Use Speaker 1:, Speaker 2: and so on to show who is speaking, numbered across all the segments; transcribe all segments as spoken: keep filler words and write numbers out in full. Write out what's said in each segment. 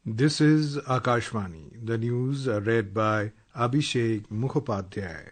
Speaker 1: This is Akashvani. The news are read by Abhishek Mukhopadhyay.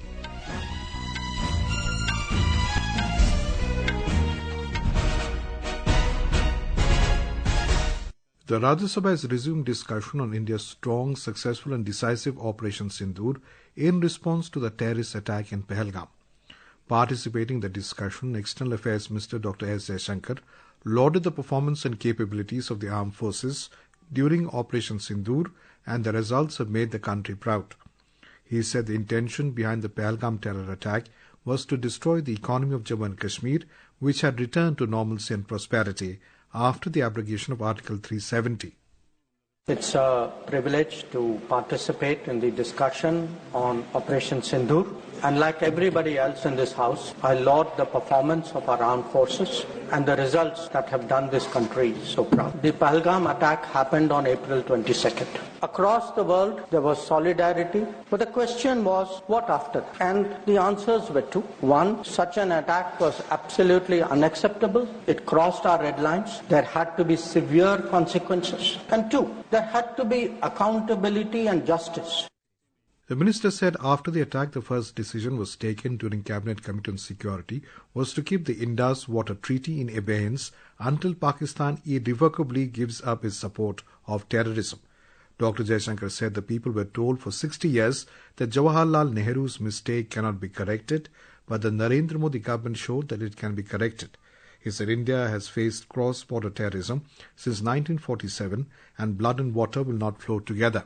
Speaker 1: The Rajya Sabha has resumed discussion on India's strong, successful and decisive Operation Sindoor in response to the terrorist attack in Pahalgam. Participating in the discussion, External Affairs Minister Doctor S. Jaishankar lauded the performance and capabilities of the armed forces during Operation Sindoor, and the results have made the country proud. He said the intention behind the Pahalgam terror attack was to destroy the economy of Jammu and Kashmir, which had returned to normalcy and prosperity after the abrogation of Article three seventy.
Speaker 2: It's a privilege to participate in the discussion on Operation Sindoor. And like everybody else in this House, I laud the performance of our armed forces and the results that have done this country so proud. The Pahalgam attack happened on April twenty-second. Across the world, there was solidarity, but the question was, what after? And the answers were two. One, such an attack was absolutely unacceptable. It crossed our red lines. There had to be severe consequences. And two, there had to be accountability and justice.
Speaker 1: The minister said after the attack, the first decision was taken during Cabinet Committee on Security was to keep the Indus Water Treaty in abeyance until Pakistan irrevocably gives up its support of terrorism. Doctor Jaishankar said the people were told for sixty years that Jawaharlal Nehru's mistake cannot be corrected, but the Narendra Modi government showed that it can be corrected. He said India has faced cross-border terrorism since nineteen forty-seven and blood and water will not flow together.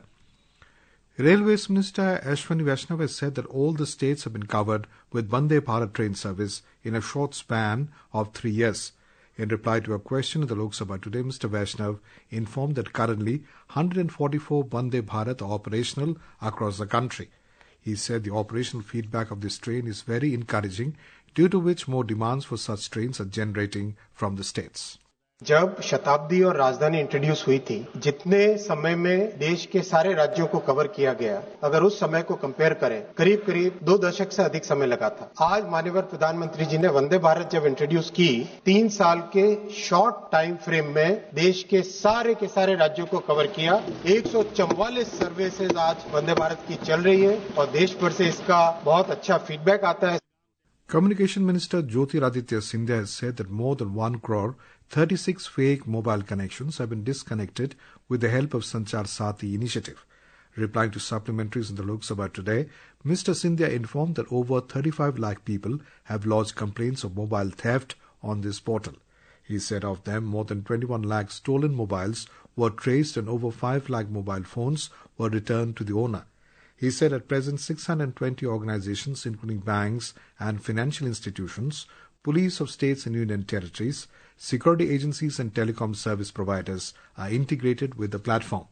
Speaker 1: Railways Minister Ashwani Vaishnav has said that all the states have been covered with Vande Bharat train service in a short span of three years. In reply to a question in the Lok Sabha today, Mister Vaishnav informed that currently one hundred forty-four Vande Bharat are operational across the country. He said the operational feedback of this train is very encouraging, due to which more demands for such trains are generating from the states.
Speaker 3: जब शताब्दी और राजधानी introduce हुई थी, जितने समय में देश के सारे राज्यों को कवर किया गया, अगर उस समय को कंपेयर करें, करीब करीब दो दशक से अधिक समय लगा था। आज माननीय प्रधानमंत्री जी ने वंदे भारत जब इंट्रोड्यूस की, तीन साल के शॉर्ट टाइम फ्रेम में देश के सारे के सारे राज्यों को कवर किया। एक सौ चौवालीस सर्विसेज आज वंदे भारत की चल रही है और देश भर से इसका बहुत अच्छा फीडबैक आता है।
Speaker 1: Communication Minister Jyotiraditya Scindia has said that more than one crore thirty-six fake mobile connections have been disconnected with the help of Sanchar Sathi initiative. Replying to supplementaries in the Lok Sabha today, Mister Scindia informed that over thirty-five lakh people have lodged complaints of mobile theft on this portal. He said of them, more than twenty-one lakh stolen mobiles were traced and over five lakh mobile phones were returned to the owner. He said at present six hundred twenty organizations, including banks and financial institutions, police of states and union territories, security agencies and telecom service providers are integrated with the platform.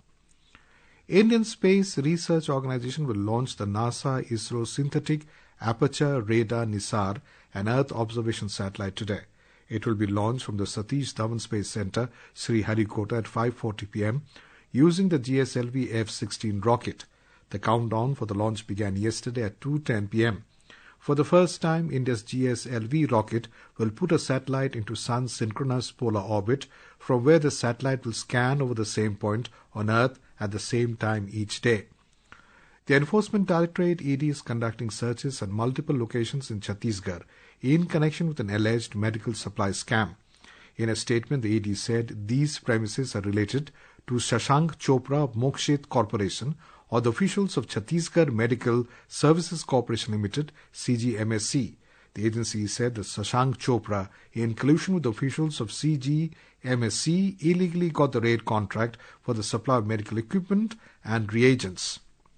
Speaker 1: Indian Space Research Organization will launch the NASA ISRO Synthetic Aperture Radar Nisar, an Earth observation satellite today. It will be launched from the Satish Dhawan Space Center, Sriharikota at five forty p.m. using the G S L V F sixteen rocket. The countdown for the launch began yesterday at two ten p.m. For the first time, India's G S L V rocket will put a satellite into Sun's synchronous polar orbit, from where the satellite will scan over the same point on Earth at the same time each day. The Enforcement Directorate E D is conducting searches at multiple locations in Chhattisgarh in connection with an alleged medical supply scam. In a statement, the E D said these premises are related to Shashank Chopra Mokshit Corporation or the officials of Chhattisgarh Medical Services Corporation Limited, C G M S C. The agency said that Shashank Chopra, in collusion with the officials of C G M S C, illegally got the raid contract for the supply of medical equipment and reagents.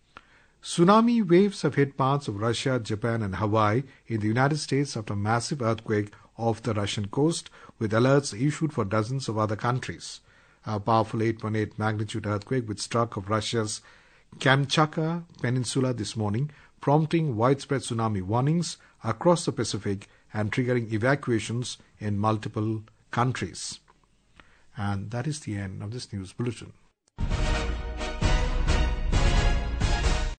Speaker 1: Tsunami waves have hit parts of Russia, Japan and Hawaii in the United States after a massive earthquake off the Russian coast, with alerts issued for dozens of other countries. A powerful eight point eight magnitude earthquake which struck of Russia's Kamchatka Peninsula this morning, prompting widespread tsunami warnings across the Pacific and triggering evacuations in multiple countries. And that is the end of this news bulletin.